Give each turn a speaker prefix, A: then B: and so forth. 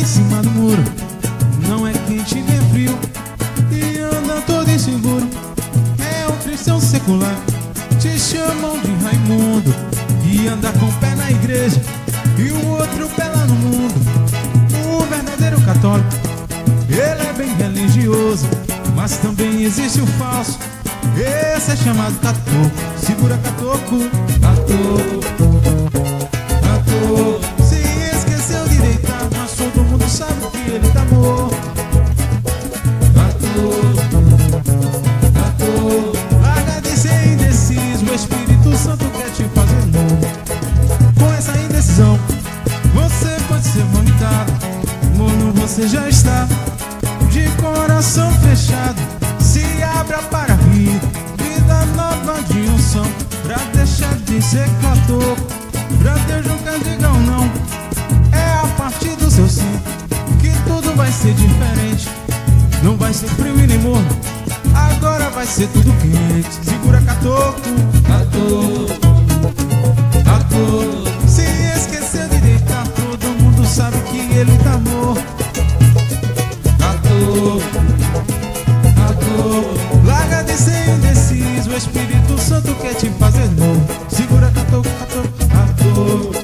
A: em cima do muro. Não é quente nem frio e anda todo inseguro. É um cristão secular, te chamam de Raimundo, e anda com o pé na igreja e o outro pé lá no mundo. O verdadeiro católico, ele é bem religioso, mas também existe o falso. Esse é chamado catoco. Segura catoco, catoco, catoco. Se esqueceu de deitar, mas todo mundo sabe que ele tá morto. Catoco, catoco. Larga de ser indeciso, o Espírito Santo quer te fazer novo. Com essa indecisão, você pode ser vomitado. Morno você já está, de coração fechado. Se abra para rir, vida nova de unção, pra deixar de ser catoco, pra Deus nunca diga um não. É a partir do seu sim que tudo vai ser diferente. Não vai ser frio e nem morno, agora vai ser tudo quente. Segura catoco, catoco, catoco. Se esqueceu de deitar, todo mundo sabe que ele tá morto. Catoco, catoco. Larga de ser indeciso, o Espírito Santo quer te fazer novo. Segura catoco, catoco, catoco.